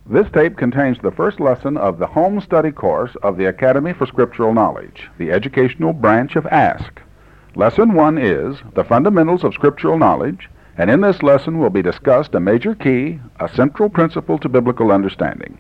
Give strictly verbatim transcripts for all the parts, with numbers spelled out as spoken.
This tape contains the first lesson of the home study course of the Academy for Scriptural Knowledge, the educational branch of Ask. Lesson one is The Fundamentals of Scriptural Knowledge, and in this lesson will be discussed a major key, a central principle to biblical understanding.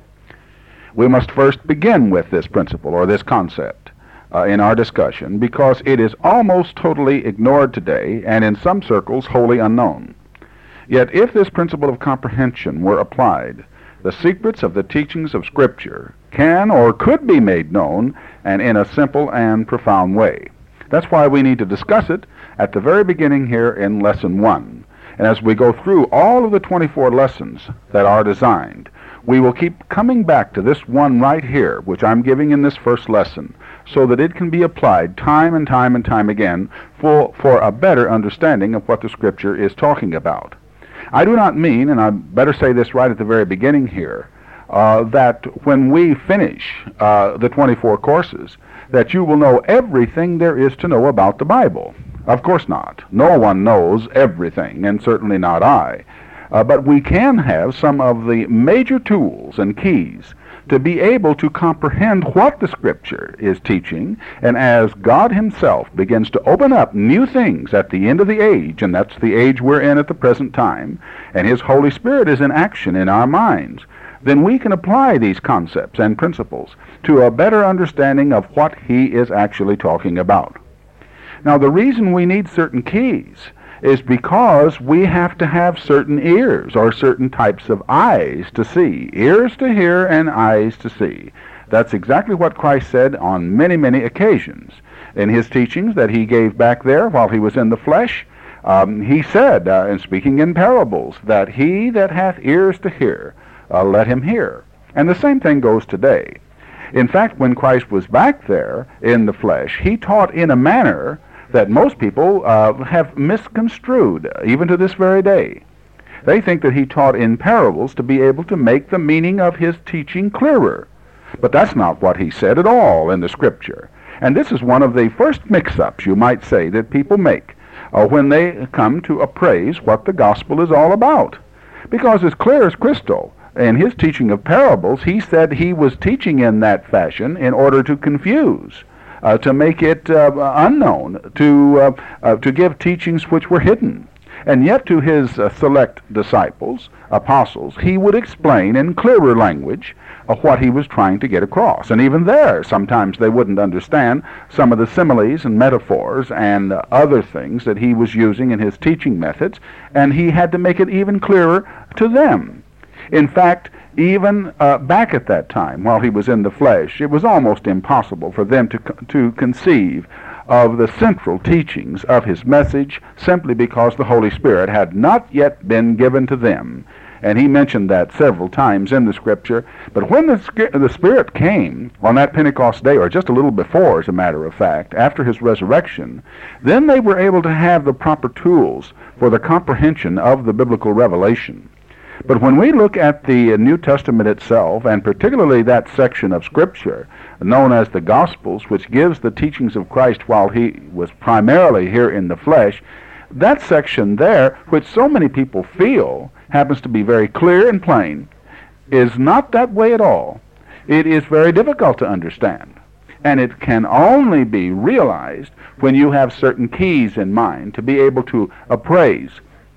We must first begin with this principle, or this concept, uh, in our discussion, because it is almost totally ignored today, and in some circles wholly unknown. Yet if this principle of comprehension were applied, the secrets of the teachings of Scripture can or could be made known, and in a simple and profound way. That's why we need to discuss it at the very beginning here in Lesson one. And as we go through all of the twenty-four lessons that are designed, we will keep coming back to this one right here, which I'm giving in this first lesson, so that it can be applied time and time and time again for, for a better understanding of what the Scripture is talking about. I do not mean, and I better say this right at the very beginning here, uh, that when we finish uh, the twenty-four courses, that you will know everything there is to know about the Bible. Of course not. No one knows everything, and certainly not I. Uh, but we can have some of the major tools and keys to be able to comprehend what the Scripture is teaching, and as God Himself begins to open up new things at the end of the age, and that's the age we're in at the present time, and His Holy Spirit is in action in our minds, then we can apply these concepts and principles to a better understanding of what He is actually talking about. Now, the reason we need certain keys is because we have to have certain ears or certain types of eyes to see. Ears to hear and eyes to see. That's exactly what Christ said on many, many occasions. In His teachings that He gave back there while He was in the flesh, um, He said, uh, in speaking in parables, that he that hath ears to hear, uh, let him hear. And the same thing goes today. In fact, when Christ was back there in the flesh, He taught in a manner that most people uh, have misconstrued, even to this very day. They think that He taught in parables to be able to make the meaning of His teaching clearer. But that's not what He said at all in the Scripture. And this is one of the first mix-ups, you might say, that people make uh, when they come to appraise what the gospel is all about. Because as clear as crystal, in His teaching of parables, He said He was teaching in that fashion in order to confuse, Uh, to make it uh, unknown, to uh, uh, to give teachings which were hidden. And yet to His uh, select disciples, apostles, He would explain in clearer language uh, what He was trying to get across. And even there, sometimes they wouldn't understand some of the similes and metaphors and uh, other things that He was using in His teaching methods, and He had to make it even clearer to them. In fact, even uh, back at that time, while He was in the flesh, it was almost impossible for them to to conceive of the central teachings of His message, simply because the Holy Spirit had not yet been given to them. And He mentioned that several times in the Scripture. But when the, the Spirit came on that Pentecost day, or just a little before, as a matter of fact, after His resurrection, then they were able to have the proper tools for the comprehension of the biblical revelation. But when we look at the New Testament itself, and particularly that section of Scripture known as the Gospels, which gives the teachings of Christ while He was primarily here in the flesh, that section there, which so many people feel happens to be very clear and plain, is not that way at all. It is very difficult to understand. And it can only be realized when you have certain keys in mind to be able to appraise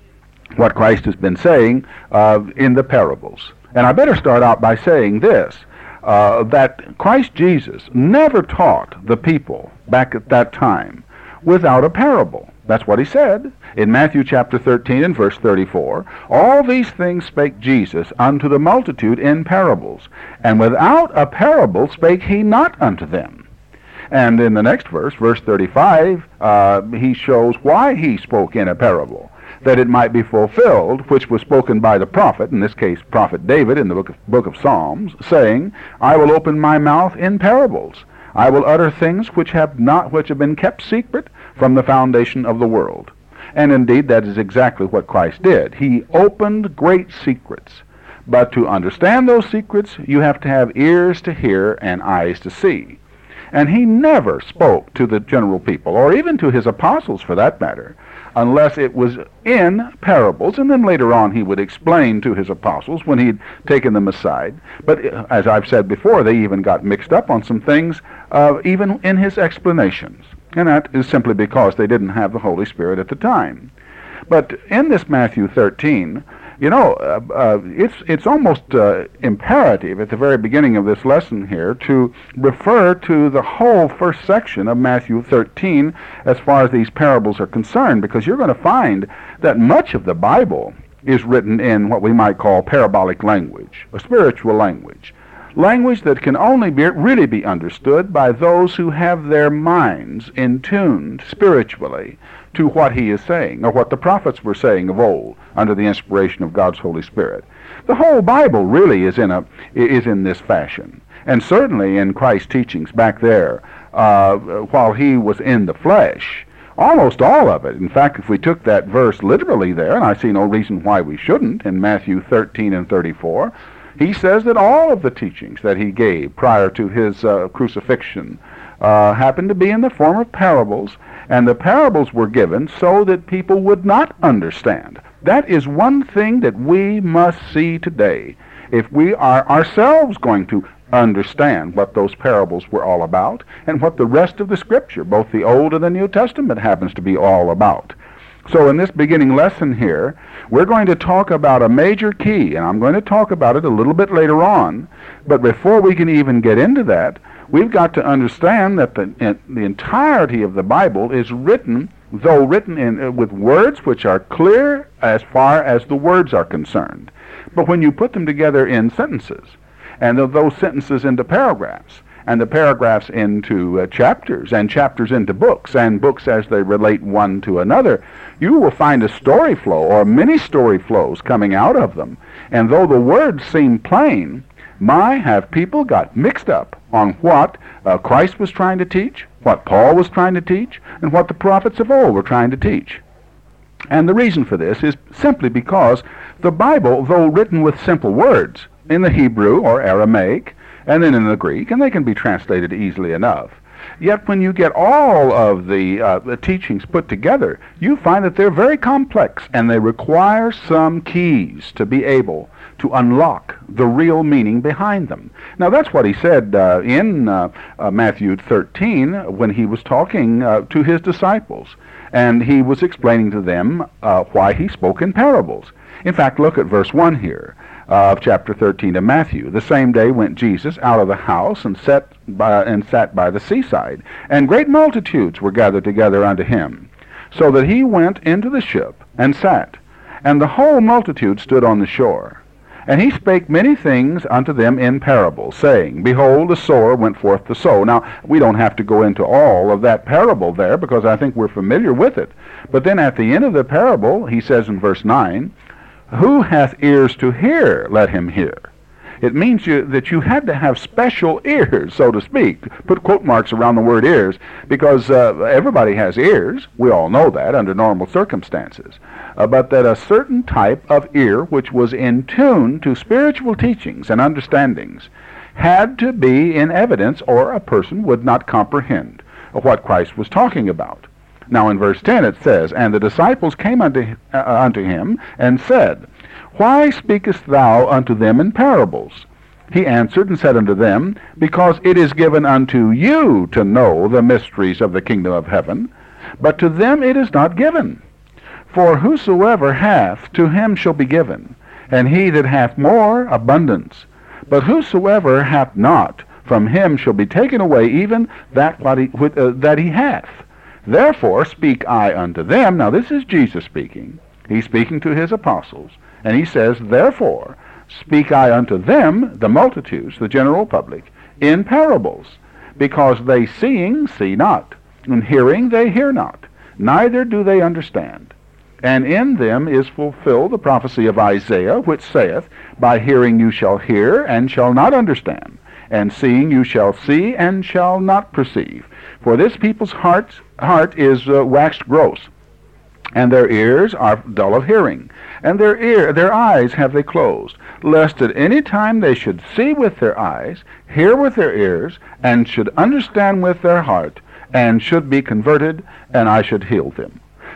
what Christ has been saying uh, in the parables. And I better start out by saying this, uh, that Christ Jesus never taught the people back at that time without a parable. That's what He said in Matthew chapter thirteen and verse thirty-four. All these things spake Jesus unto the multitude in parables, and without a parable spake He not unto them. And in the next verse, verse thirty-five, uh, He shows why He spoke in a parable, that it might be fulfilled, which was spoken by the prophet, in this case prophet David in the book of, book of Psalms, saying, I will open my mouth in parables. I will utter things which have not, which have been kept secret from the foundation of the world. And indeed, that is exactly what Christ did. He opened great secrets. But to understand those secrets, you have to have ears to hear and eyes to see. And He never spoke to the general people, or even to His apostles for that matter, unless it was in parables, and then later on he would explain to his apostles when he'd taken them aside. But uh, as I've said before, they even got mixed up on some things, uh, even in his explanations. And that is simply because they didn't have the Holy Spirit at the time. But in this Matthew thirteen, you know, uh, uh, it's it's almost uh, imperative at the very beginning of this lesson here to refer to the whole first section of Matthew thirteen as far as these parables are concerned, because you're going to find that much of the Bible is written in what we might call parabolic language, a spiritual language, language that can only be, really be understood by those who have their minds in tuned spiritually to what he is saying, or what the prophets were saying of old under the inspiration of God's Holy Spirit. The whole Bible really is in a is in this fashion, and certainly in Christ's teachings back there uh, while he was in the flesh, almost all of it. In fact, if we took that verse literally there, and I see no reason why we shouldn't, in Matthew thirteen and thirty-four, he says that all of the teachings that he gave prior to his uh, crucifixion uh, happened to be in the form of parables, and the parables were given so that people would not understand. That is one thing that we must see today. If we are ourselves going to understand what those parables were all about, and what the rest of the Scripture, both the Old and the New Testament, happens to be all about. So in this beginning lesson here, we're going to talk about a major key, and I'm going to talk about it a little bit later on, but before we can even get into that, we've got to understand that the, the entirety of the Bible is written, though written in, uh, with words which are clear as far as the words are concerned. But when you put them together in sentences, and those sentences into paragraphs, and the paragraphs into uh, chapters, and chapters into books, and books as they relate one to another, you will find a story flow, or many story flows coming out of them. And though the words seem plain, my, have people got mixed up on what uh, Christ was trying to teach, what Paul was trying to teach, and what the prophets of old were trying to teach. And the reason for this is simply because the Bible, though written with simple words, in the Hebrew or Aramaic, and then in the Greek, and they can be translated easily enough, yet when you get all of the, uh, the teachings put together, you find that they're very complex, and they require some keys to be able to unlock the real meaning behind them. Now that's what he said uh, in uh, uh, Matthew thirteen when he was talking uh, to his disciples, and he was explaining to them uh, why he spoke in parables. In fact, look at verse one here of chapter thirteen of Matthew. The same day went Jesus out of the house and sat by, and sat by the seaside, and great multitudes were gathered together unto him, so that he went into the ship and sat, and the whole multitude stood on the shore. And he spake many things unto them in parables, saying, Behold, a sower went forth to sow. Now, we don't have to go into all of that parable there, because I think we're familiar with it. But then at the end of the parable, he says in verse nine, Who hath ears to hear, let him hear. It means you, that you had to have special ears, so to speak. Put quote marks around the word ears, because uh, everybody has ears. We all know that under normal circumstances. Uh, but that a certain type of ear, which was in tune to spiritual teachings and understandings, had to be in evidence, or a person would not comprehend what Christ was talking about. Now in verse ten it says, And the disciples came unto, uh, unto him, and said, Why speakest thou unto them in parables? He answered and said unto them, Because it is given unto you to know the mysteries of the kingdom of heaven, but to them it is not given. For whosoever hath, to him shall be given, and he that hath more, abundance. But whosoever hath not, from him shall be taken away even that, what he, uh, that he hath. Therefore speak I unto them. Now this is Jesus speaking. He's speaking to his apostles. And he says, Therefore speak I unto them, the multitudes, the general public, in parables, because they seeing see not, and hearing they hear not, neither do they understand. And in them is fulfilled the prophecy of Isaiah, which saith, By hearing you shall hear, and shall not understand, and seeing you shall see, and shall not perceive. For this people's heart, heart is uh, waxed gross, and their ears are dull of hearing, and their ear, their eyes have they closed, lest at any time they should see with their eyes, hear with their ears, and should understand with their heart, and should be converted, and I should heal them.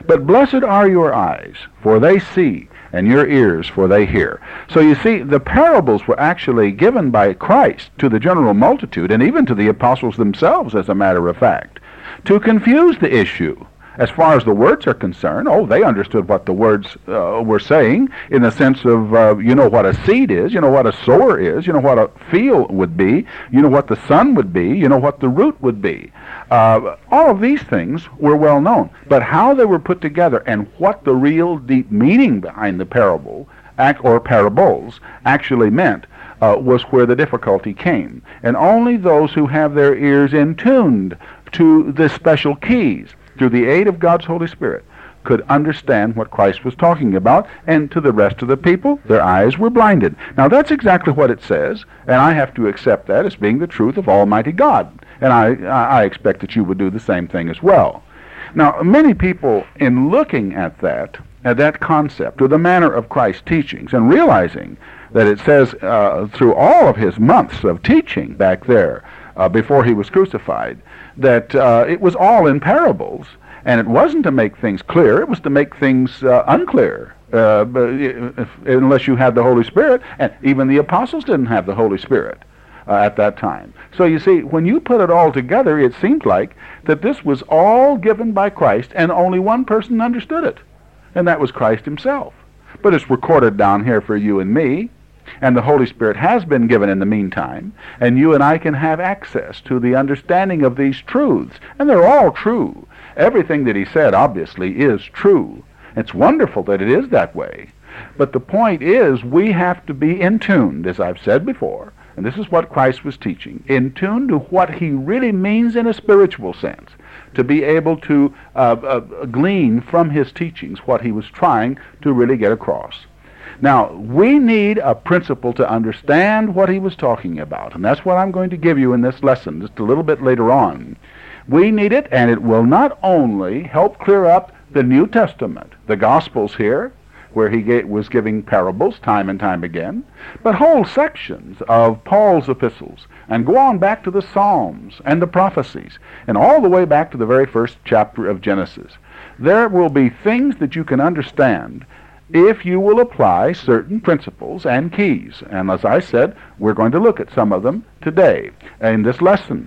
But blessed are your eyes, for they see, and your ears, for they hear. So you see, the parables were actually given by Christ to the general multitude, and even to the apostles themselves, as a matter of fact, to confuse the issue. As far as the words are concerned, oh, they understood what the words uh, were saying, in the sense of, uh, you know what a seed is, you know what a sower is, you know what a field would be, you know what the sun would be, you know what the root would be. Uh, all of these things were well known. But how they were put together and what the real deep meaning behind the parable, act, or parables, actually meant, uh, was where the difficulty came. And only those who have their ears in tuned to the special keys, through the aid of God's Holy Spirit, could understand what Christ was talking about, and to the rest of the people, their eyes were blinded. Now that's exactly what it says, and I have to accept that as being the truth of Almighty God, and I, I expect that you would do the same thing as well. Now, many people, in looking at that, at that concept, or the manner of Christ's teachings, and realizing that it says uh, through all of his months of teaching back there, uh, before he was crucified, that uh, it was all in parables, and it wasn't to make things clear, it was to make things uh, unclear, uh, if, unless you had the Holy Spirit, and even the apostles didn't have the Holy Spirit uh, at that time. So you see, when you put it all together, it seemed like that this was all given by Christ, and only one person understood it, and that was Christ himself. But it's recorded down here for you and me, and the Holy Spirit has been given in the meantime, and you and I can have access to the understanding of these truths, and they're all true. Everything that he said, obviously, is true. It's wonderful that it is that way. But the point is, we have to be in tune, as I've said before, and this is what Christ was teaching, in tune to what he really means in a spiritual sense, to be able to uh, uh, glean from his teachings what he was trying to really get across. Now, we need a principle to understand what he was talking about, and that's what I'm going to give you in this lesson just a little bit later on. We need it, and it will not only help clear up the New Testament, the Gospels here, where he gave, was giving parables time and time again, but whole sections of Paul's epistles, and go on back to the Psalms and the prophecies, and all the way back to the very first chapter of Genesis. There will be things that you can understand if you will apply certain principles and keys. And as I said, we're going to look at some of them today in this lesson.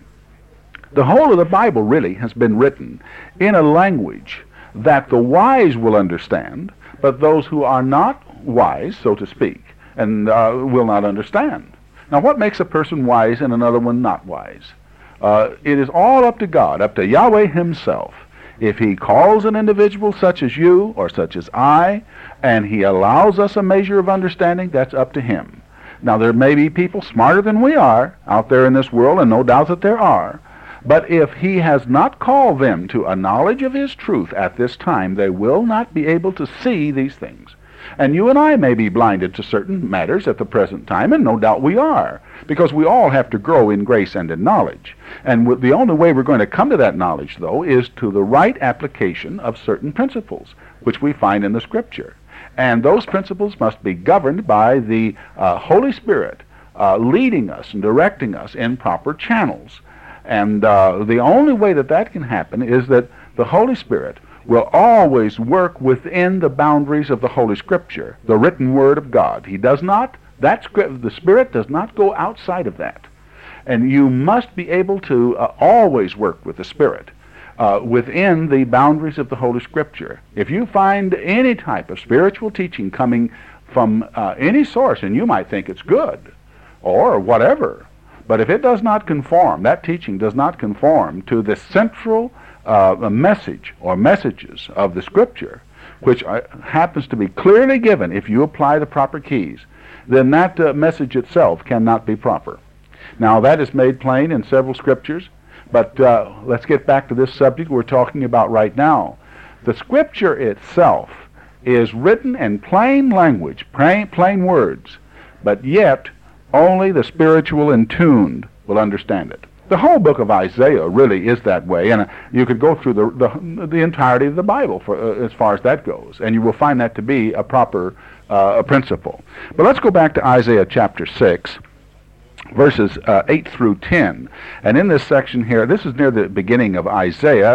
The whole of the Bible really has been written in a language that the wise will understand, but those who are not wise, so to speak, and uh, will not understand. Now, what makes a person wise and another one not wise? Uh, it is all up to God, up to Yahweh himself. If he calls an individual such as you or such as I, and he allows us a measure of understanding, that's up to him. Now, there may be people smarter than we are out there in this world, and no doubt that there are. But if he has not called them to a knowledge of his truth at this time, they will not be able to see these things. And you and I may be blinded to certain matters at the present time, and no doubt we are, because we all have to grow in grace and in knowledge. And the only way we're going to come to that knowledge, though, is to the right application of certain principles, which we find in the Scripture. And those principles must be governed by the uh, Holy Spirit uh, leading us and directing us in proper channels. And uh, the only way that that can happen is that the Holy Spirit will always work within the boundaries of the Holy Scripture, the written Word of God. He does not, that script, the Spirit does not go outside of that. And you must be able to uh, always work with the Spirit uh, within the boundaries of the Holy Scripture. If you find any type of spiritual teaching coming from uh, any source, and you might think it's good, or whatever, but if it does not conform, that teaching does not conform to the central uh, message or messages of the Scripture, which uh, happens to be clearly given if you apply the proper keys, then that uh, message itself cannot be proper. Now, that is made plain in several Scriptures, but uh, let's get back to this subject we're talking about right now. The Scripture itself is written in plain language, plain, plain words, but yet only the spiritual and tuned will understand it. The whole book of Isaiah really is that way, and uh, you could go through the, the the entirety of the Bible for, uh, as far as that goes, and you will find that to be a proper uh, a principle. But let's go back to Isaiah chapter six, verses uh, eight through ten. And in this section here, this is near the beginning of Isaiah,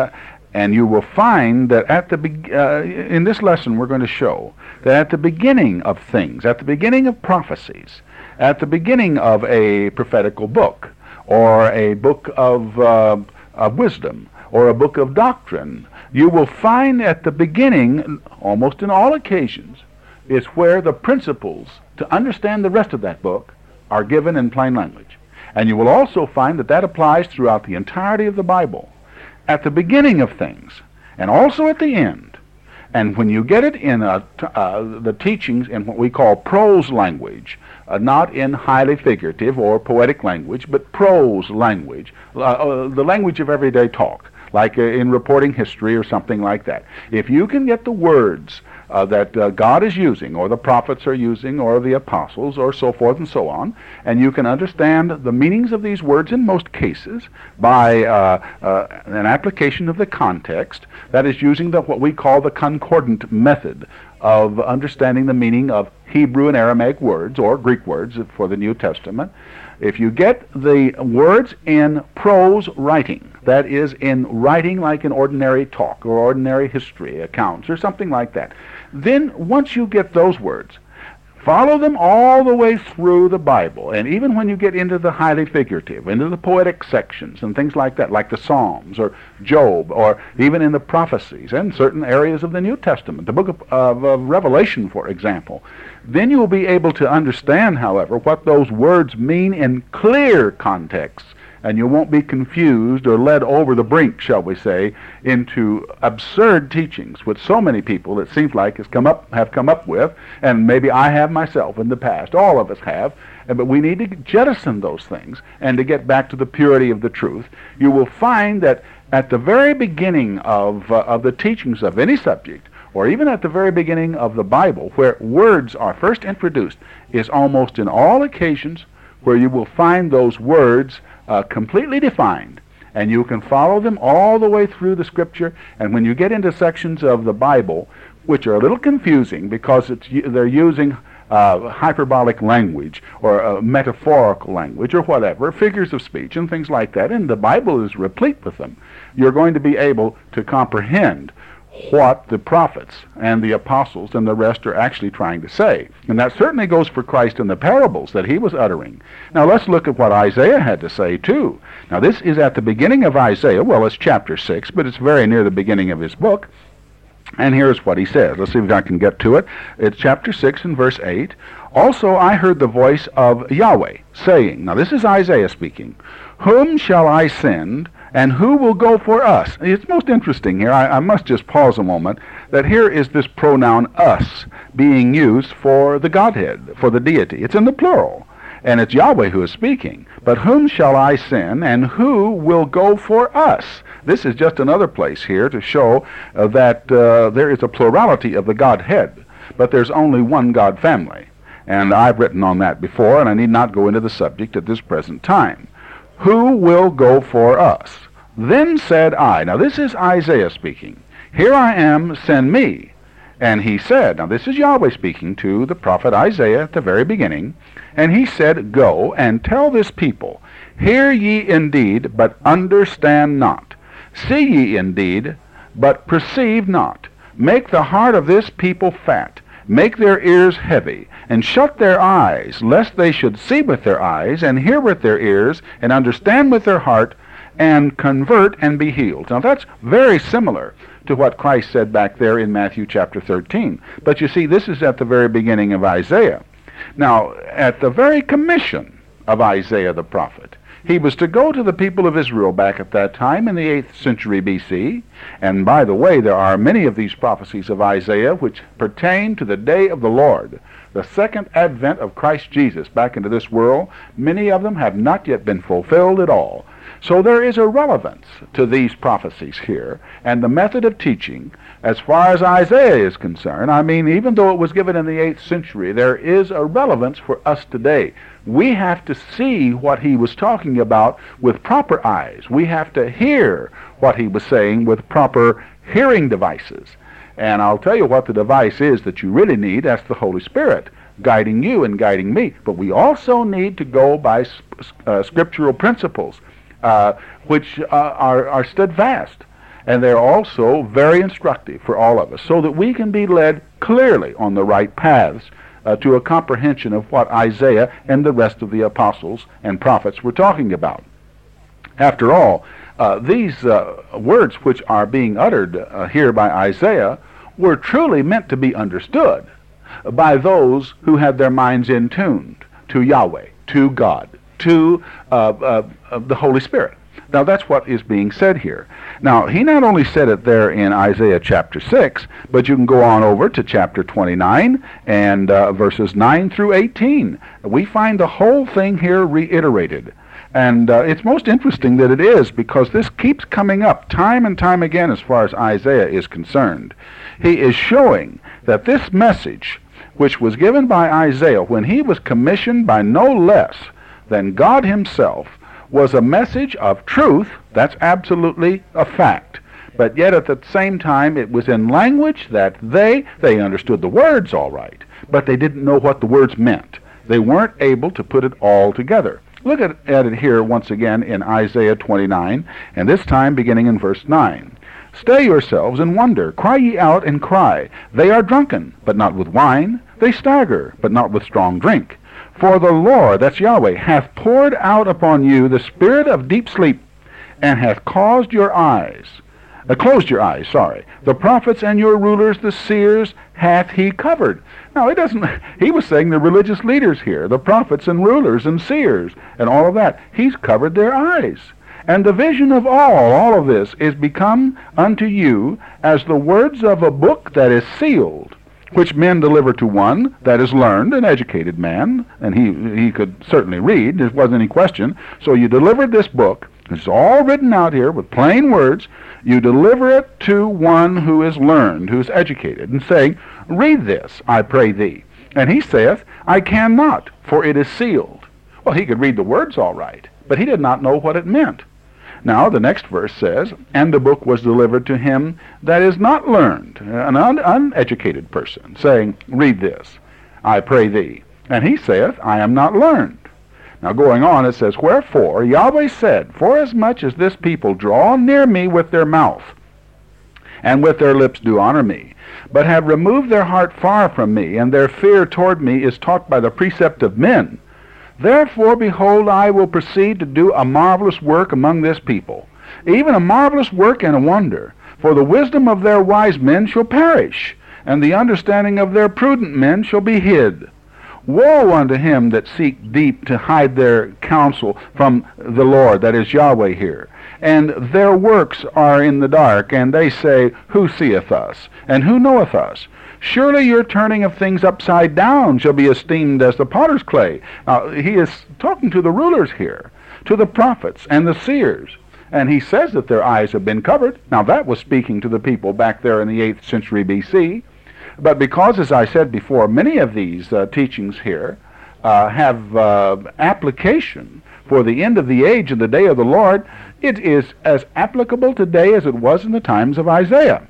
And you will find that at the be- uh, in this lesson we're going to show that at the beginning of things, at the beginning of prophecies, at the beginning of a prophetical book, or a book of, uh, of wisdom, or a book of doctrine, you will find at the beginning, almost in all occasions, is where the principles to understand the rest of that book are given in plain language. And you will also find that that applies throughout the entirety of the Bible. At the beginning of things, and also at the end. And when you get it in a, uh, the teachings in what we call prose language, uh, not in highly figurative or poetic language, but prose language, uh, uh, the language of everyday talk, like uh, in reporting history or something like that. If you can get the words uh, that uh, God is using, or the prophets are using, or the apostles, or so forth and so on, and you can understand the meanings of these words in most cases by uh, uh, an application of the context, that is using the, what we call the concordant method of understanding the meaning of Hebrew and Aramaic words, or Greek words for the New Testament. If you get the words in prose writing, that is, in writing like an ordinary talk or ordinary history accounts or something like that, then once you get those words, follow them all the way through the Bible. And even when you get into the highly figurative, into the poetic sections and things like that, like the Psalms or Job, or even in the prophecies and certain areas of the New Testament, the book of, of, of Revelation, for example, then you will be able to understand, however, what those words mean in clear contexts, and you won't be confused or led over the brink, shall we say, into absurd teachings, which so many people, it seems like, has come up, have come up with, and maybe I have myself in the past. All of us have, but we need to jettison those things and to get back to the purity of the truth. You will find that at the very beginning of, uh, of the teachings of any subject, or even at the very beginning of the Bible, where words are first introduced, is almost in all occasions where you will find those words uh, completely defined, and you can follow them all the way through the Scripture. And when you get into sections of the Bible, which are a little confusing because it's, they're using uh, hyperbolic language or uh, metaphorical language or whatever, figures of speech and things like that, and the Bible is replete with them, you're going to be able to comprehend what the prophets and the apostles and the rest are actually trying to say. And that certainly goes for Christ in the parables that he was uttering. Now let's look at what Isaiah had to say too. Now this is at the beginning of Isaiah. Well, it's chapter six, but it's very near the beginning of his book. And here's what he says. Let's see if I can get to it. It's chapter six and verse eight. Also I heard the voice of Yahweh saying, now this is Isaiah speaking, whom shall I send, and who will go for us? It's most interesting here. I, I must just pause a moment, that here is this pronoun us being used for the Godhead, for the deity. It's in the plural, and it's Yahweh who is speaking. But whom shall I send, and who will go for us? This is just another place here to show uh, that uh, there is a plurality of the Godhead, but there's only one God family. And I've written on that before, and I need not go into the subject at this present time. Who will go for us? Then said I, now this is Isaiah speaking, here I am, send me. And he said, now this is Yahweh speaking to the prophet Isaiah at the very beginning, and he said, go and tell this people, hear ye indeed, but understand not. See ye indeed, but perceive not. Make the heart of this people fat. Make their ears heavy, and shut their eyes, lest they should see with their eyes, and hear with their ears, and understand with their heart, and convert and be healed. Now that's very similar to what Christ said back there in Matthew chapter thirteen. But you see, this is at the very beginning of Isaiah. Now, at the very commission of Isaiah the prophet, he was to go to the people of Israel back at that time in the eighth century B C. And by the way, there are many of these prophecies of Isaiah which pertain to the day of the Lord, the second advent of Christ Jesus back into this world. Many of them have not yet been fulfilled at all. So there is a relevance to these prophecies here, and the method of teaching, as far as Isaiah is concerned, I mean, even though it was given in the eighth century, there is a relevance for us today. We have to see what he was talking about with proper eyes. We have to hear what he was saying with proper hearing devices. And I'll tell you what the device is that you really need. That's the Holy Spirit guiding you and guiding me. But we also need to go by uh, scriptural principles, uh, which uh, are, are steadfast. and they're also very instructive for all of us, so that we can be led clearly on the right paths uh, to a comprehension of what Isaiah and the rest of the apostles and prophets were talking about. After all, uh, these uh, words which are being uttered uh, here by Isaiah were truly meant to be understood by those who had their minds in tune to Yahweh, to God, to uh, uh, uh, the Holy Spirit. Now that's what is being said here. Now he not only said it there in Isaiah chapter six, but you can go on over to chapter twenty-nine and uh, verses nine through eighteen. We find the whole thing here reiterated. And uh, it's most interesting that it is, because this keeps coming up time and time again as far as Isaiah is concerned. He is showing that this message, which was given by Isaiah when he was commissioned by no less than God himself, was a message of truth. That's absolutely a fact. But yet at the same time it was in language that they, they understood the words all right, but they didn't know what the words meant. They weren't able to put it all together. Look at, at it here once again in Isaiah twenty-nine, and this time beginning in verse nine. Stay yourselves and wonder, cry ye out and cry. They are drunken, but not with wine. They stagger, but not with strong drink. For the Lord, that's Yahweh, hath poured out upon you the spirit of deep sleep, and hath caused your eyes, uh, closed your eyes, sorry. The prophets and your rulers, the seers, hath he covered. Now, it doesn't, he was saying the religious leaders here, the prophets and rulers and seers, and all of that. He's covered their eyes. And the vision of all, all of this, is become unto you as the words of a book that is sealed, which men deliver to one that is learned, an educated man, and he he could certainly read, there wasn't any question. So you delivered this book, it's all written out here with plain words, you deliver it to one who is learned, who is educated, and saying, read this, I pray thee. And he saith, I cannot, for it is sealed. Well, he could read the words all right, but he did not know what it meant. Now, the next verse says, and the book was delivered to him that is not learned, an un- uneducated person, saying, read this, I pray thee. And he saith, I am not learned. Now, going on, it says, wherefore Yahweh said, forasmuch as this people draw near me with their mouth, and with their lips do honor me, but have removed their heart far from me, and their fear toward me is taught by the precept of men, therefore, behold, I will proceed to do a marvelous work among this people, even a marvelous work and a wonder. For the wisdom of their wise men shall perish, and the understanding of their prudent men shall be hid. Woe unto him that seek deep to hide their counsel from the Lord, that is Yahweh here. And their works are in the dark, and they say, who seeth us, and who knoweth us? Surely your turning of things upside down shall be esteemed as the potter's clay. Now, he is talking to the rulers here, to the prophets and the seers. And he says that their eyes have been covered. Now, that was speaking to the people back there in the eighth century B C. But because, as I said before, many of these uh, teachings here uh, have uh, application for the end of the age and the day of the Lord, it is as applicable today as it was in the times of Isaiah.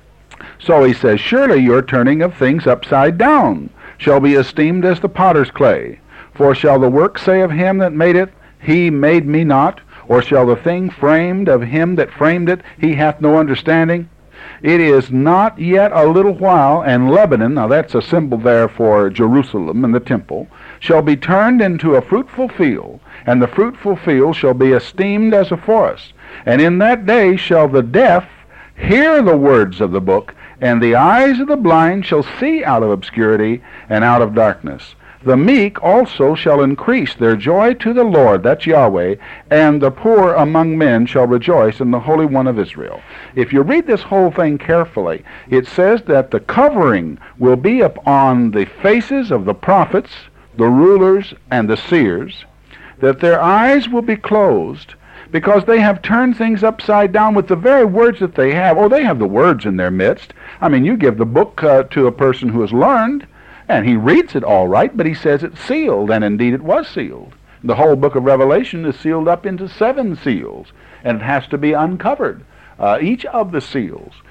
So he says, surely your turning of things upside down shall be esteemed as the potter's clay. For shall the work say of him that made it, he made me not? Or shall the thing framed of him that framed it, he hath no understanding? It is not yet a little while, and Lebanon, now that's a symbol there for Jerusalem and the temple, shall be turned into a fruitful field, and the fruitful field shall be esteemed as a forest. And in that day shall the deaf hear the words of the book, and the eyes of the blind shall see out of obscurity and out of darkness. The meek also shall increase their joy to the Lord, that's Yahweh, and the poor among men shall rejoice in the Holy One of Israel. If you read this whole thing carefully, it says that the covering will be upon the faces of the prophets, the rulers, and the seers, that their eyes will be closed, because they have turned things upside down with the very words that they have. Oh, they have the words in their midst. I mean, you give the book uh, to a person who has learned, and he reads it all right, but he says it's sealed, and indeed it was sealed. The whole book of Revelation is sealed up into seven seals, and it has to be uncovered, uh, each of the seals.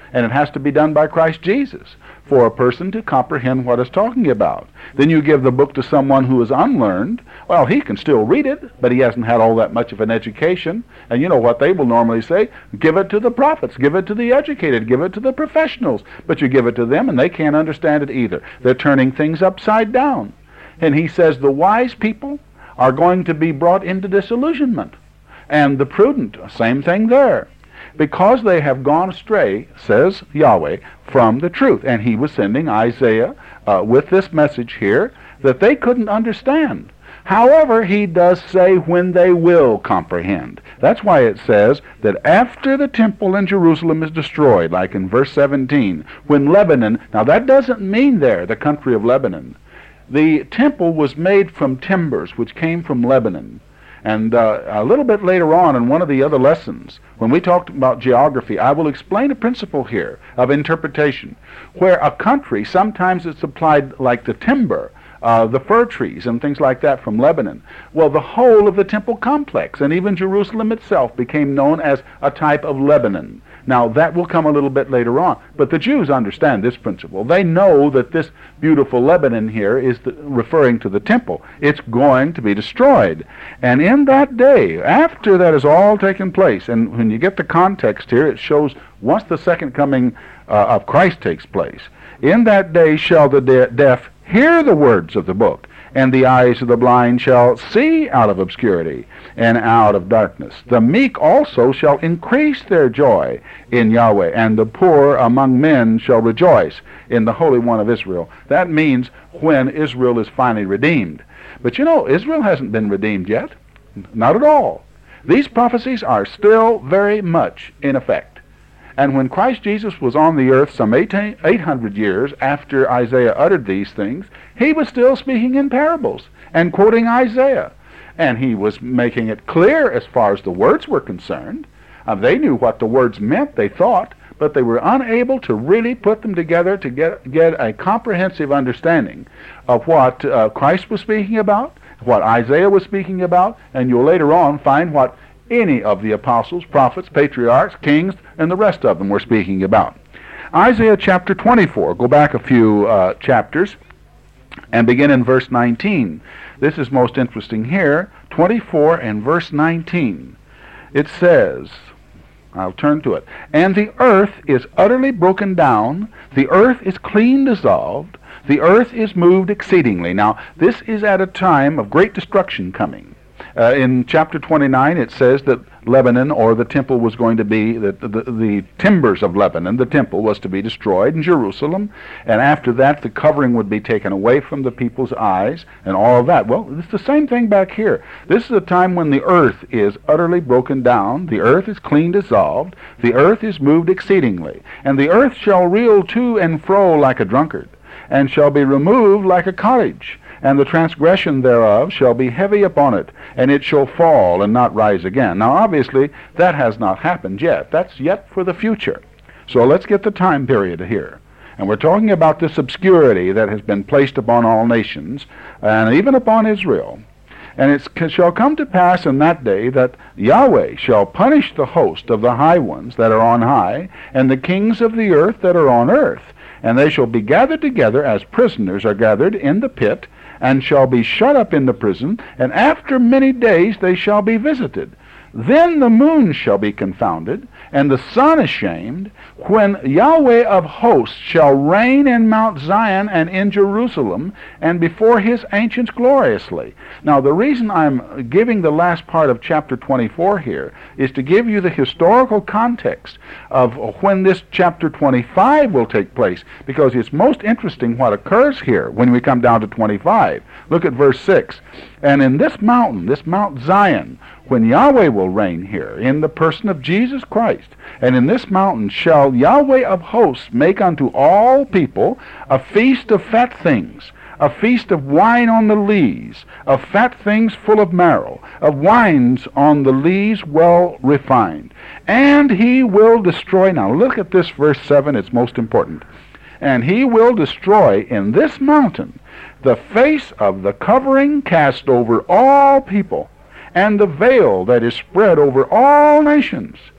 and it has to be done by Christ Jesus for a person to comprehend what it's talking about. Then you give the book to someone who is unlearned. Well, he can still read it, but he hasn't had all that much of an education. And you know what they will normally say? Give it to the prophets, give it to the educated, give it to the professionals. But you give it to them, and they can't understand it either. They're turning things upside down. And he says the wise people are going to be brought into disillusionment. And the prudent, same thing there. Because they have gone astray, says Yahweh, from the truth. And he was sending Isaiah uh, with this message here that they couldn't understand. However, he does say when they will comprehend. That's why it says that after the temple in Jerusalem is destroyed, like in verse seventeen, when Lebanon, now that doesn't mean there the country of Lebanon. The temple was made from timbers which came from Lebanon. And uh, a little bit later on in one of the other lessons, when we talked about geography, I will explain a principle here of interpretation, where a country, sometimes it's applied like the timber, uh, the fir trees and things like that from Lebanon. Well, the whole of the temple complex, and even Jerusalem itself, became known as a type of Lebanon. Now, that will come a little bit later on, but the Jews understand this principle. They know that this beautiful Lebanon here is the, referring to the temple. It's going to be destroyed. And in that day, after that has all taken place, and when you get the context here, it shows once the second coming uh, of Christ takes place, in that day shall the de- deaf hear the words of the book, and the eyes of the blind shall see out of obscurity and out of darkness. The meek also shall increase their joy in Yahweh, and the poor among men shall rejoice in the Holy One of Israel. That means when Israel is finally redeemed. But you know, Israel hasn't been redeemed yet. Not at all. These prophecies are still very much in effect. And when Christ Jesus was on the earth some eight hundred years after Isaiah uttered these things, he was still speaking in parables and quoting Isaiah. And he was making it clear as far as the words were concerned. Uh, they knew what the words meant, they thought, but they were unable to really put them together to get, get a comprehensive understanding of what uh, Christ was speaking about, what Isaiah was speaking about, and you'll later on find what any of the apostles, prophets, patriarchs, kings, and the rest of them were speaking about. Isaiah chapter twenty-four, go back a few uh, chapters and begin in verse nineteen. This is most interesting here, twenty-four and verse nineteen. It says, I'll turn to it, and the earth is utterly broken down, the earth is clean dissolved, the earth is moved exceedingly. Now, this is at a time of great destruction coming. Uh, in chapter twenty-nine, it says that Lebanon, or the temple, was going to be, that the, the, the timbers of Lebanon, the temple, was to be destroyed in Jerusalem, and after that the covering would be taken away from the people's eyes, and all of that. Well, it's the same thing back here. This is a time when the earth is utterly broken down, the earth is clean dissolved, the earth is moved exceedingly, and the earth shall reel to and fro like a drunkard, and shall be removed like a cottage. And the transgression thereof shall be heavy upon it, and it shall fall and not rise again. Now, obviously, that has not happened yet. That's yet for the future. So let's get the time period here. And we're talking about this obscurity that has been placed upon all nations, and even upon Israel. And it shall come to pass in that day that Yahweh shall punish the host of the high ones that are on high, and the kings of the earth that are on earth. And they shall be gathered together as prisoners are gathered in the pit, and shall be shut up in the prison, and after many days they shall be visited. Then the moon shall be confounded, and the sun ashamed, when Yahweh of hosts shall reign in Mount Zion and in Jerusalem, and before his ancients gloriously. Now, the reason I'm giving the last part of chapter twenty-four here is to give you the historical context of when this chapter twenty-five will take place, because it's most interesting what occurs here when we come down to twenty-five. Look at verse six. And in this mountain, this Mount Zion, when Yahweh will reign here, in the person of Jesus Christ, and in this mountain shall Yahweh of hosts make unto all people a feast of fat things, a feast of wine on the lees, of fat things full of marrow, of wines on the lees well refined. And he will destroy, now look at this verse seven, it's most important. And he will destroy in this mountain the face of the covering cast over all people, and the veil that is spread over all nations.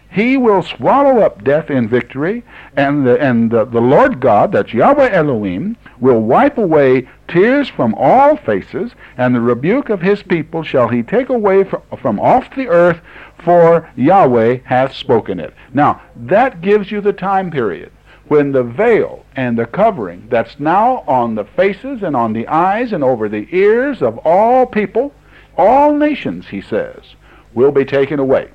He will swallow up death in victory, and the, and the, the Lord God, that's Yahweh Elohim, will wipe away tears from all faces, and the rebuke of his people shall he take away from, from off the earth, for Yahweh hath spoken it. Now, that gives you the time period when the veil and the covering that's now on the faces and on the eyes and over the ears of all people, all nations, he says, will be taken away.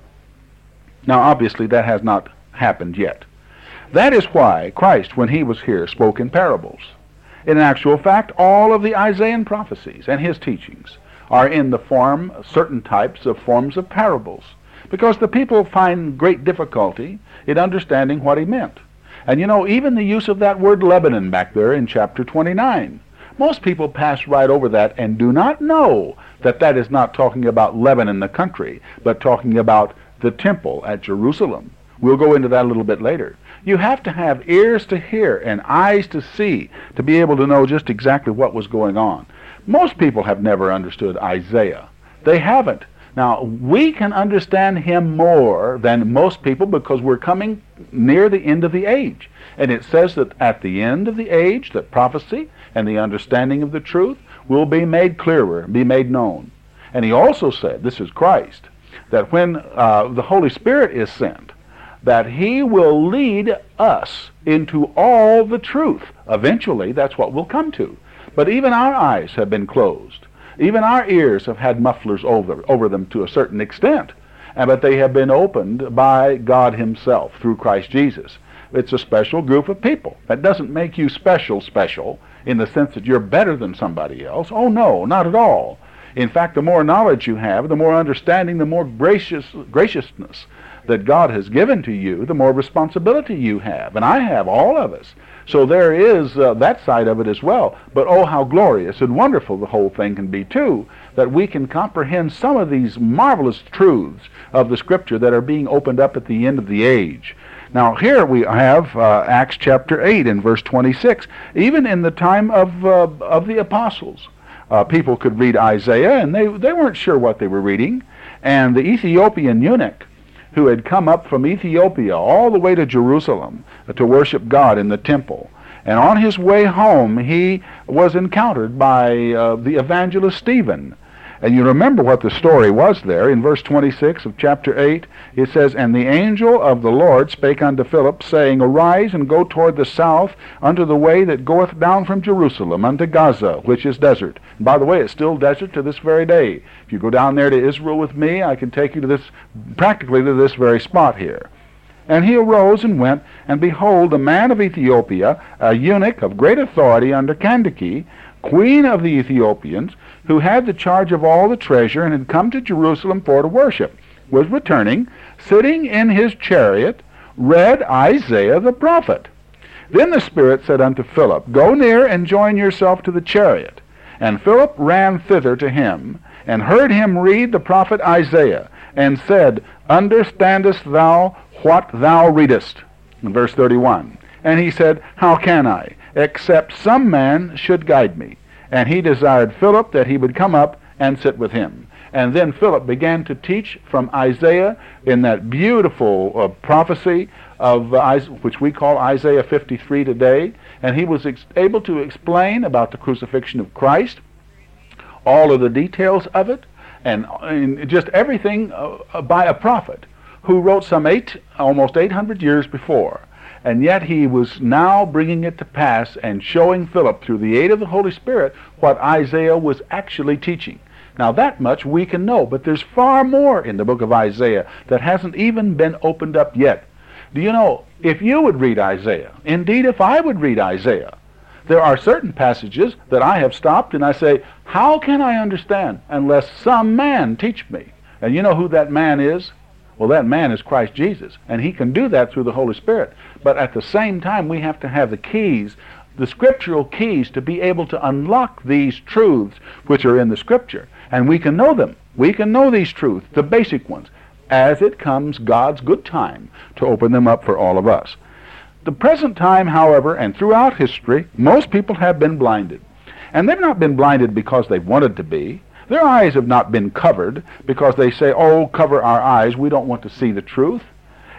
Now, obviously, that has not happened yet. That is why Christ, when he was here, spoke in parables. In actual fact, all of the Isaiah prophecies and his teachings are in the form, certain types of forms of parables, because the people find great difficulty in understanding what he meant. And you know, even the use of that word Lebanon back there in chapter twenty-nine, most people pass right over that and do not know that that is not talking about Lebanon, the country, but talking about the temple at Jerusalem. We'll go into that a little bit later. You have to have ears to hear and eyes to see to be able to know just exactly what was going on. Most people have never understood Isaiah. They haven't. Now, we can understand him more than most people because we're coming near the end of the age. And it says that at the end of the age, that prophecy and the understanding of the truth will be made clearer, be made known. And he also said, this is Christ, that when uh, the Holy Spirit is sent, that he will lead us into all the truth. Eventually, that's what we'll come to. But even our eyes have been closed. Even our ears have had mufflers over, over them to a certain extent. And, but they have been opened by God himself through Christ Jesus. It's a special group of people. That doesn't make you special, special, in the sense that you're better than somebody else. Oh, no, not at all. In fact, the more knowledge you have, the more understanding, the more gracious graciousness that God has given to you, the more responsibility you have. And I have, all of us. So there is uh, that side of it as well. But oh, how glorious and wonderful the whole thing can be, too, that we can comprehend some of these marvelous truths of the Scripture that are being opened up at the end of the age. Now, here we have uh, Acts chapter eight and verse twenty-six. Even in the time of, uh, of the apostles, Uh, people could read Isaiah, and they, they weren't sure what they were reading. And the Ethiopian eunuch, who had come up from Ethiopia all the way to Jerusalem uh, to worship God in the temple, and on his way home, he was encountered by uh, the evangelist Stephen. And you remember what the story was there. In verse twenty-six of chapter eight, it says, "And the angel of the Lord spake unto Philip, saying, Arise, and go toward the south, unto the way that goeth down from Jerusalem unto Gaza, which is desert." And by the way, it's still desert to this very day. If you go down there to Israel with me, I can take you to this, practically to this very spot here. And he arose and went, and behold, a man of Ethiopia, a eunuch of great authority under Candace, queen of the Ethiopians, who had the charge of all the treasure, and had come to Jerusalem for to worship, was returning, sitting in his chariot, read Isaiah the prophet. Then the Spirit said unto Philip, Go near and join yourself to the chariot. And Philip ran thither to him, and heard him read the prophet Isaiah, and said, Understandest thou what thou readest? In verse thirty-one. And he said, How can I, except some man should guide me? And he desired Philip that he would come up and sit with him. And then Philip began to teach from Isaiah in that beautiful uh, prophecy of uh, which we call Isaiah fifty-three today. And he was ex- able to explain about the crucifixion of Christ, all of the details of it, and, and just everything uh, by a prophet who wrote some eight, almost eight hundred years before. And yet he was now bringing it to pass and showing Philip, through the aid of the Holy Spirit, what Isaiah was actually teaching. Now that much we can know, but there's far more in the book of Isaiah that hasn't even been opened up yet. Do you know, if you would read Isaiah, indeed if I would read Isaiah, there are certain passages that I have stopped and I say, how can I understand unless some man teach me? And you know who that man is? Well, that man is Christ Jesus, and he can do that through the Holy Spirit. But at the same time, we have to have the keys, the scriptural keys, to be able to unlock these truths which are in the Scripture. And we can know them. We can know these truths, the basic ones, as it comes God's good time to open them up for all of us. The present time, however, and throughout history, most people have been blinded. And they've not been blinded because they wanted to be. Their eyes have not been covered because they say, oh, cover our eyes, we don't want to see the truth.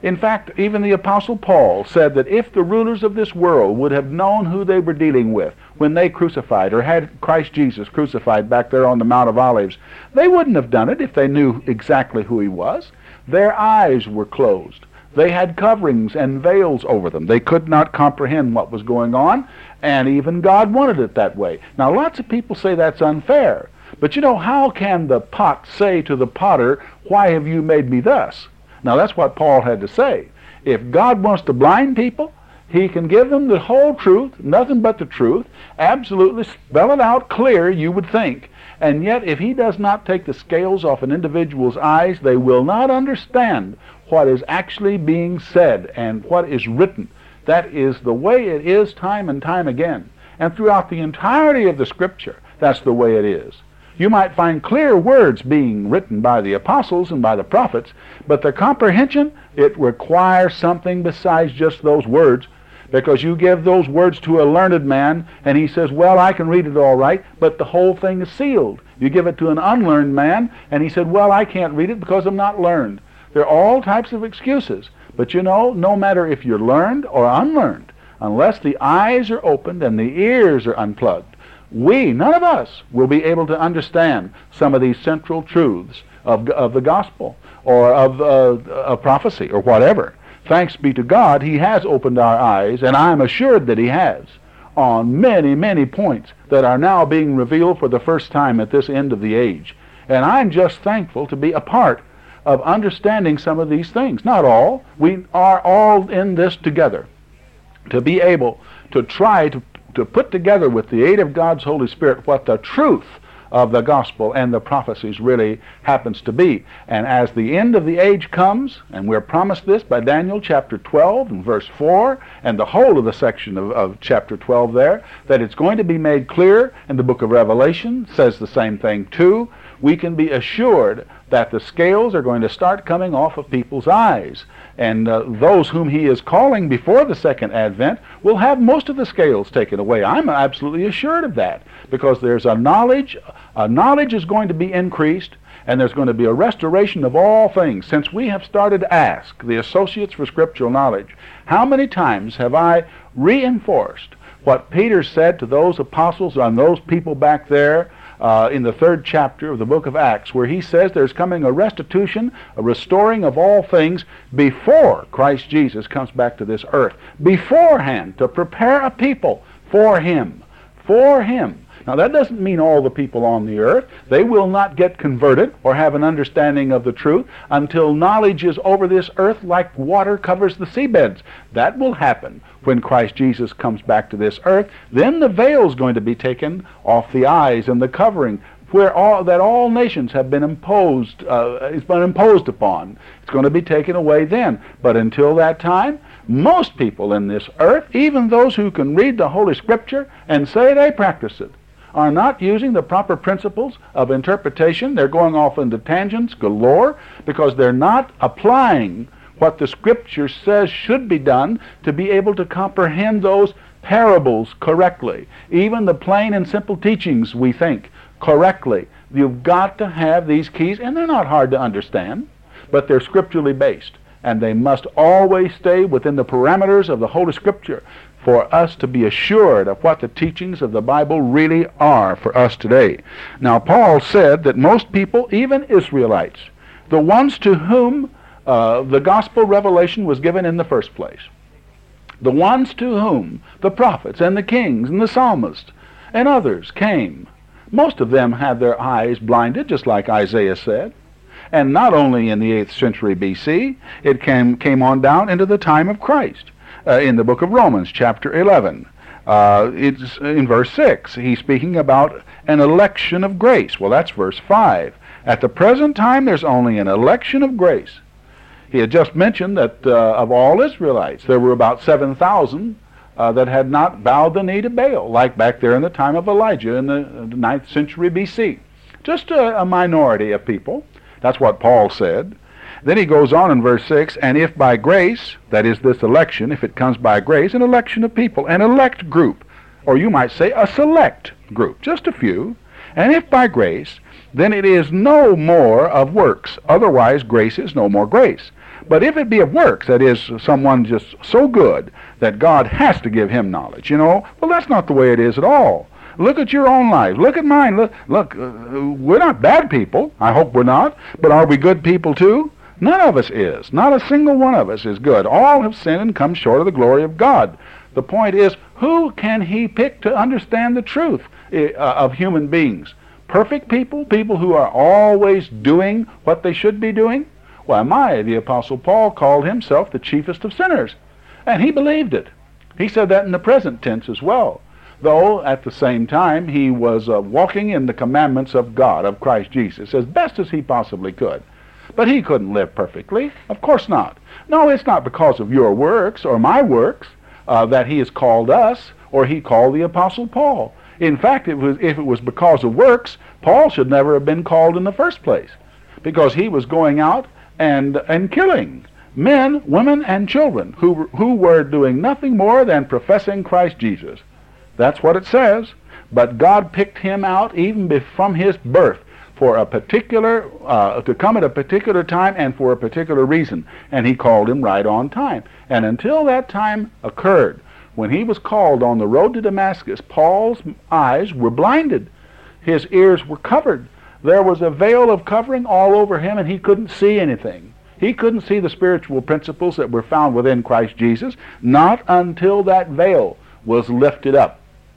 In fact, even the Apostle Paul said that if the rulers of this world would have known who they were dealing with when they crucified or had Christ Jesus crucified back there on the Mount of Olives, they wouldn't have done it if they knew exactly who he was. Their eyes were closed. They had coverings and veils over them. They could not comprehend what was going on, and even God wanted it that way. Now, lots of people say that's unfair. But you know, how can the pot say to the potter, "Why have you made me thus?" Now, that's what Paul had to say. If God wants to blind people, he can give them the whole truth, nothing but the truth, absolutely spell it out clear, you would think. And yet, if he does not take the scales off an individual's eyes, they will not understand what is actually being said and what is written. That is the way it is time and time again. And throughout the entirety of the Scripture, that's the way it is. You might find clear words being written by the apostles and by the prophets, but the comprehension, it requires something besides just those words, because you give those words to a learned man, and he says, "Well, I can read it all right," but the whole thing is sealed. You give it to an unlearned man, and he said, "Well, I can't read it because I'm not learned." There are all types of excuses. But you know, no matter if you're learned or unlearned, unless the eyes are opened and the ears are unplugged, we, none of us, will be able to understand some of these central truths of, of the gospel or of, uh, of prophecy or whatever. Thanks be to God, he has opened our eyes, and I'm assured that he has, on many, many points that are now being revealed for the first time at this end of the age. And I'm just thankful to be a part of understanding some of these things. Not all. We are all in this together to be able to try to, to put together with the aid of God's Holy Spirit what the truth of the gospel and the prophecies really happens to be. And as the end of the age comes, and we're promised this by Daniel chapter twelve and verse four, and the whole of the section of, of chapter twelve there, that it's going to be made clear, and the book of Revelation says the same thing too, we can be assured that the scales are going to start coming off of people's eyes. And uh, those whom he is calling before the second advent will have most of the scales taken away. I'm absolutely assured of that, because there's a knowledge, a knowledge is going to be increased, and there's going to be a restoration of all things. Since we have started to ask the Associates for Scriptural Knowledge, how many times have I reinforced what Peter said to those apostles and those people back there Uh, in the third chapter of the book of Acts, where he says there's coming a restitution, a restoring of all things before Christ Jesus comes back to this earth, beforehand, to prepare a people for him, for him. Now, that doesn't mean all the people on the earth. They will not get converted or have an understanding of the truth until knowledge is over this earth like water covers the seabeds. That will happen when Christ Jesus comes back to this earth. Then the veil's going to be taken off the eyes and the covering, where all that all nations have been imposed, uh, it's been imposed upon. It's going to be taken away then. But until that time, most people in this earth, even those who can read the Holy Scripture and say they practice it, are not using the proper principles of interpretation. They're going off into tangents galore because they're not applying what the Scripture says should be done to be able to comprehend those parables correctly. Even the plain and simple teachings, we think, correctly. You've got to have these keys, and they're not hard to understand, but they're scripturally based, and they must always stay within the parameters of the Holy Scripture for us to be assured of what the teachings of the Bible really are for us today. Now, Paul said that most people, even Israelites, the ones to whom uh, the gospel revelation was given in the first place, the ones to whom the prophets and the kings and the psalmists and others came, most of them had their eyes blinded, just like Isaiah said. And not only in the eighth century B C, it came, came on down into the time of Christ. Uh, in the book of Romans, chapter eleven. Uh, it's in verse six. He's speaking about an election of grace. Well, that's verse five. At the present time, there's only an election of grace. He had just mentioned that uh, of all Israelites, there were about seven thousand uh, that had not bowed the knee to Baal, like back there in the time of Elijah in the, the ninth century B C. Just a, a minority of people. That's what Paul said. Then he goes on in verse six, and if by grace, that is this election, if it comes by grace, an election of people, an elect group, or you might say a select group, just a few, and if by grace, then it is no more of works, otherwise grace is no more grace. But if it be of works, that is, someone just so good that God has to give him knowledge, you know, well, that's not the way it is at all. Look at your own life. Look at mine. Look, look uh, we're not bad people. I hope we're not. But are we good people too? None of us is. Not a single one of us is good. All have sinned and come short of the glory of God. The point is, who can he pick to understand the truth uh, of human beings? Perfect people? People who are always doing what they should be doing? Why, my, the Apostle Paul called himself the chiefest of sinners. And he believed it. He said that in the present tense as well. Though, at the same time, he was uh, walking in the commandments of God, of Christ Jesus, as best as he possibly could. But he couldn't live perfectly. Of course not. No, it's not because of your works or my works uh, that he has called us, or he called the Apostle Paul. In fact, it was, if it was because of works, Paul should never have been called in the first place, because he was going out and, and killing men, women, and children who, who were doing nothing more than professing Christ Jesus. That's what it says. But God picked him out even be- from his birth for a particular, uh, to come at a particular time and for a particular reason. And he called him right on time. And until that time occurred, when he was called on the road to Damascus, Paul's eyes were blinded. His ears were covered. There was a veil of covering all over him, and he couldn't see anything. He couldn't see the spiritual principles that were found within Christ Jesus, not until that veil was lifted up.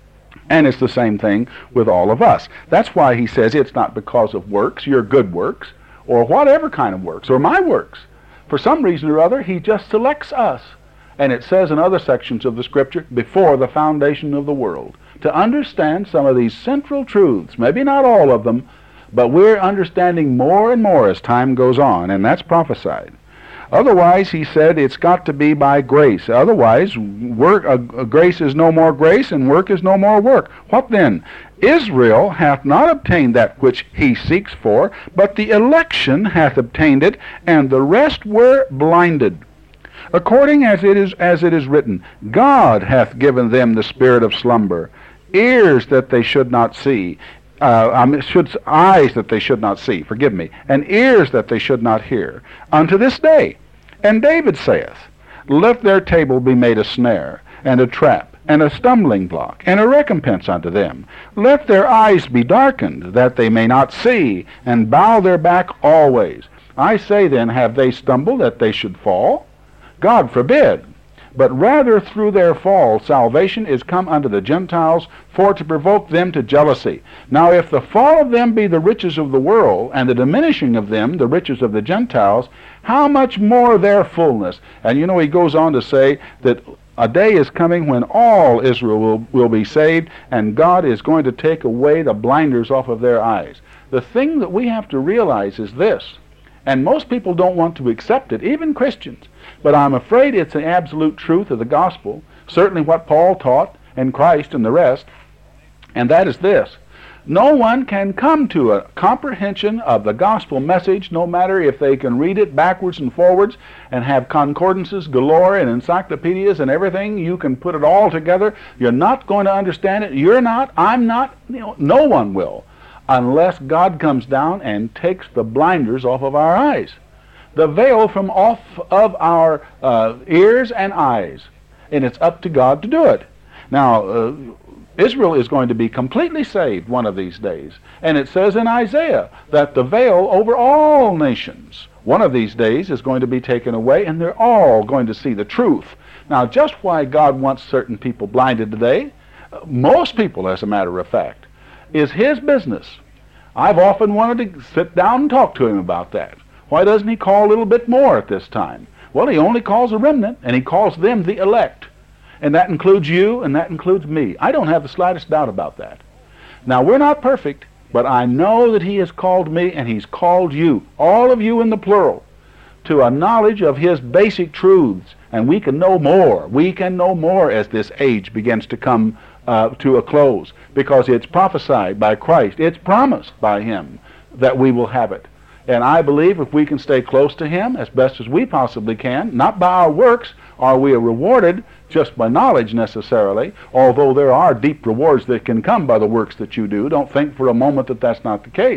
And it's the same thing with all of us. That's why he says it's not because of works, your good works, or whatever kind of works, or my works. For some reason or other, he just selects us. And it says in other sections of the Scripture, before the foundation of the world, to understand some of these central truths, maybe not all of them, but we're understanding more and more as time goes on, and that's prophesied. Otherwise, he said, it's got to be by grace. Otherwise, work, uh, grace is no more grace, and work is no more work. What then? Israel hath not obtained that which he seeks for, but the election hath obtained it, and the rest were blinded. According as it is as it is written, God hath given them the spirit of slumber, ears that they should not see, uh, um, should, eyes that they should not see, forgive me, and ears that they should not hear, unto this day. And David saith, let their table be made a snare, and a trap, and a stumbling block, and a recompense unto them. Let their eyes be darkened, that they may not see, and bow their back always. I say then, have they stumbled that they should fall? God forbid. But rather through their fall salvation is come unto the Gentiles, for to provoke them to jealousy. Now if the fall of them be the riches of the world, and the diminishing of them the riches of the Gentiles, how much more their fullness? And you know, he goes on to say that a day is coming when all Israel will, will be saved, and God is going to take away the blinders off of their eyes. The thing that we have to realize is this, and most people don't want to accept it, even Christians. But I'm afraid it's an absolute truth of the gospel, certainly what Paul taught, and Christ and the rest, and that is this. No one can come to a comprehension of the gospel message, no matter if they can read it backwards and forwards and have concordances galore and encyclopedias and everything. You can put it all together. You're not going to understand it. You're not. I'm not. You know, no one will, unless God comes down and takes the blinders off of our eyes, the veil from off of our uh, ears and eyes, and it's up to God to do it. Now, uh, Israel is going to be completely saved one of these days, and it says in Isaiah that the veil over all nations one of these days is going to be taken away, and they're all going to see the truth. Now, just why God wants certain people blinded today, uh, most people, as a matter of fact, is his business. I've often wanted to sit down and talk to him about that. Why doesn't he call a little bit more at this time? Well, he only calls a remnant, and he calls them the elect. And that includes you, and that includes me. I don't have the slightest doubt about that. Now, we're not perfect, but I know that he has called me, and he's called you, all of you in the plural, to a knowledge of his basic truths. And we can know more. We can know more as this age begins to come uh, to a close, because it's prophesied by Christ. It's promised by him that we will have it. And I believe if we can stay close to him as best as we possibly can, not by our works are we rewarded just by knowledge necessarily, although there are deep rewards that can come by the works that you do. Don't think for a moment that that's not the case.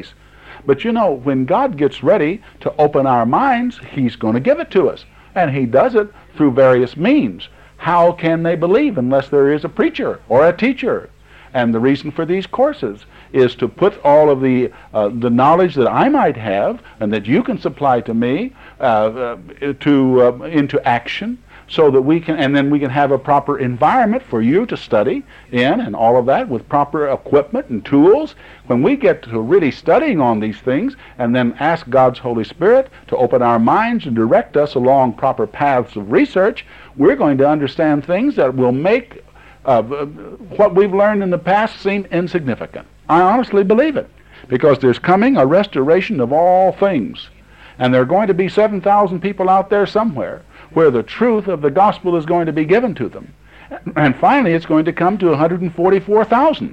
But you know, when God gets ready to open our minds, he's going to give it to us. And he does it through various means. How can they believe unless there is a preacher or a teacher? And the reason for these courses is to put all of the uh, the knowledge that I might have and that you can supply to me uh, uh, to uh, into action, so that we can, and then we can have a proper environment for you to study in, and all of that with proper equipment and tools. When we get to really studying on these things and then ask God's Holy Spirit to open our minds and direct us along proper paths of research, we're going to understand things that will make uh, what we've learned in the past seem insignificant. I honestly believe it, because there's coming a restoration of all things, and there are going to be seven thousand people out there somewhere where the truth of the gospel is going to be given to them. And finally, it's going to come to one hundred forty-four thousand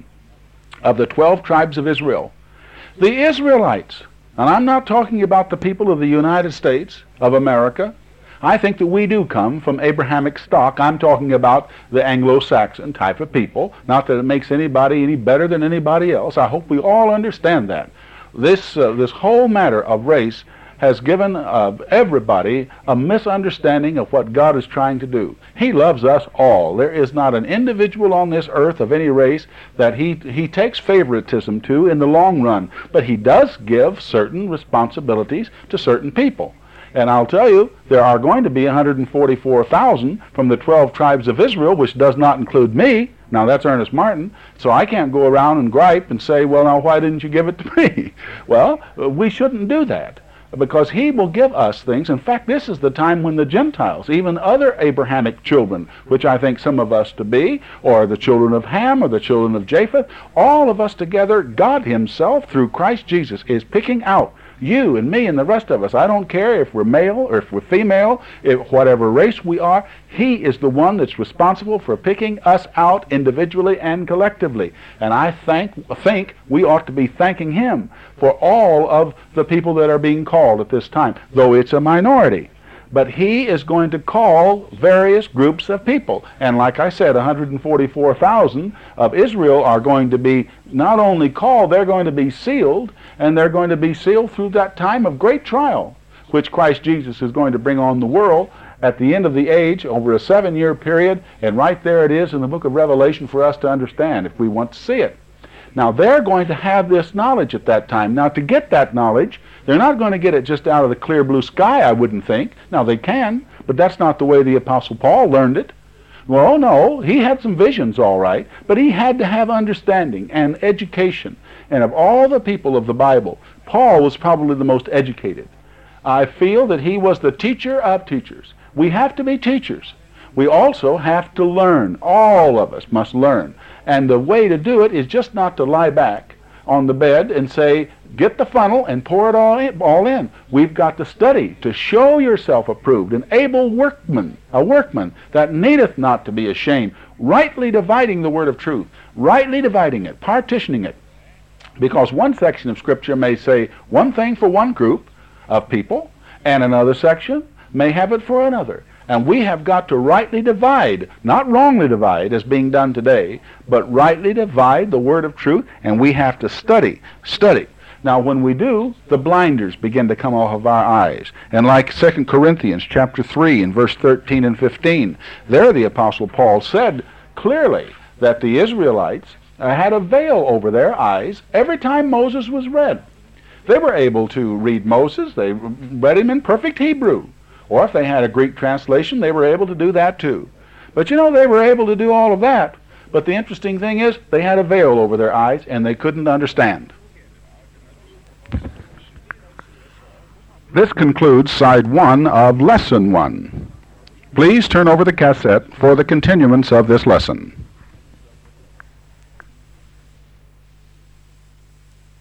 of the twelve tribes of Israel. The Israelites, and I'm not talking about the people of the United States of America. I think that we do come from Abrahamic stock. I'm talking about the Anglo-Saxon type of people. Not that it makes anybody any better than anybody else. I hope we all understand that. This, uh, this whole matter of race has given uh, everybody a misunderstanding of what God is trying to do. He loves us all. There is not an individual on this earth of any race that he, he takes favoritism to in the long run, but he does give certain responsibilities to certain people. And I'll tell you, there are going to be one hundred forty-four thousand from the twelve tribes of Israel, which does not include me. Now, that's Ernest Martin, so I can't go around and gripe and say, well, now, why didn't you give it to me? Well, we shouldn't do that, because he will give us things. In fact, this is the time when the Gentiles, even other Abrahamic children, which I think some of us to be, or the children of Ham, or the children of Japheth, all of us together, God himself, through Christ Jesus, is picking out you and me and the rest of us. I don't care if we're male or if we're female, if whatever race we are, he is the one that's responsible for picking us out individually and collectively. And I thank, think we ought to be thanking him for all of the people that are being called at this time, though it's a minority. But he is going to call various groups of people. And like I said, one hundred forty-four thousand of Israel are going to be not only called, they're going to be sealed, and they're going to be sealed through that time of great trial, which Christ Jesus is going to bring on the world at the end of the age over a seven-year period. And right there it is in the book of Revelation for us to understand if we want to see it. Now, they're going to have this knowledge at that time. Now, to get that knowledge, they're not going to get it just out of the clear blue sky, I wouldn't think. Now, they can, but that's not the way the Apostle Paul learned it. Well, no, he had some visions, all right, but he had to have understanding and education. And of all the people of the Bible, Paul was probably the most educated. I feel that he was the teacher of teachers. We have to be teachers. We also have to learn. All of us must learn. And the way to do it is just not to lie back on the bed and say, get the funnel and pour it all in. All in. We've got to study to show yourself approved, an able workman, a workman that needeth not to be ashamed, rightly dividing the word of truth, rightly dividing it, partitioning it. Because one section of Scripture may say one thing for one group of people, and another section may have it for another. And we have got to rightly divide, not wrongly divide as being done today, but rightly divide the word of truth, and we have to study, study. Now, when we do, the blinders begin to come off of our eyes. And like Second Corinthians chapter three and verse thirteen and fifteen, there the Apostle Paul said clearly that the Israelites uh, had a veil over their eyes every time Moses was read. They were able to read Moses. They read him in perfect Hebrew. Or if they had a Greek translation, they were able to do that too. But you know, they were able to do all of that. But the interesting thing is, they had a veil over their eyes and they couldn't understand. This concludes side one of lesson one. Please turn over the cassette for the continuance of this lesson.